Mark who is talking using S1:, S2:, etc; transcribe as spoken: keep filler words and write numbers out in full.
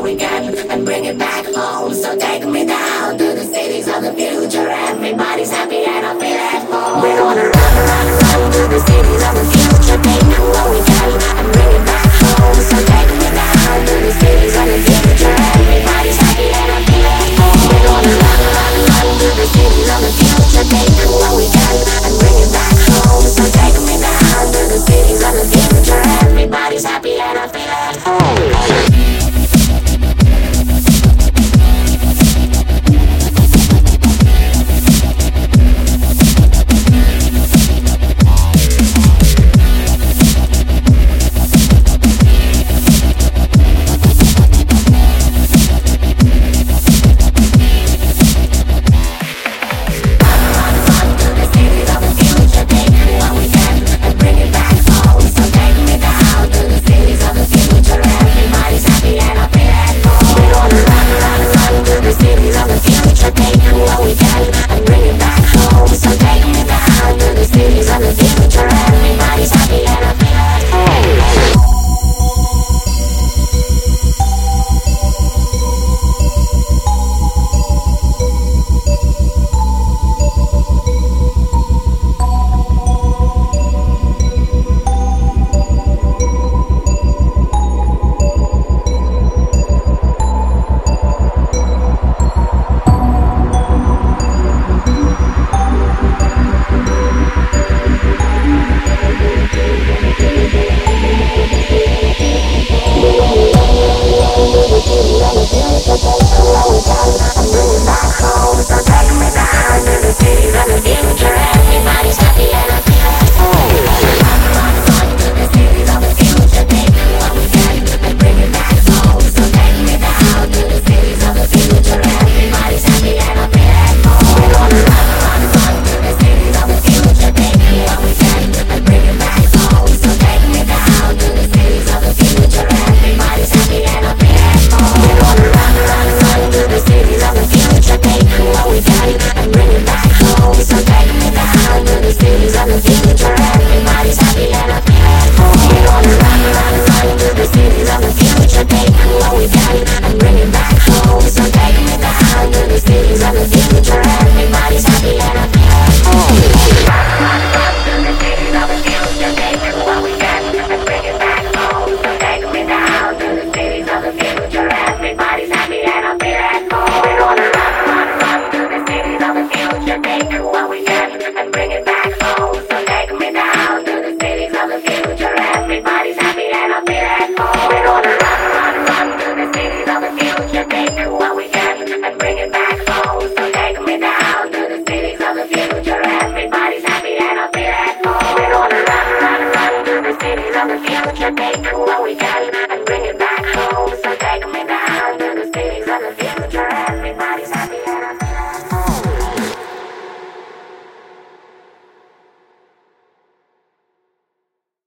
S1: we can and bring it back home. So take me down to the cities of the future. Everybody's happy and I feel at home. We're gonna run, run, run to the cities of the future. Take what we can and bring it back home. So take me down to the cities of the future. Everybody's happy and I feel at home. We're gonna run, run, run to the cities of the future. Take what we can and bring it back home. So take me down to the cities of the future. Everybody's happy and I feel at home.
S2: Future, baby.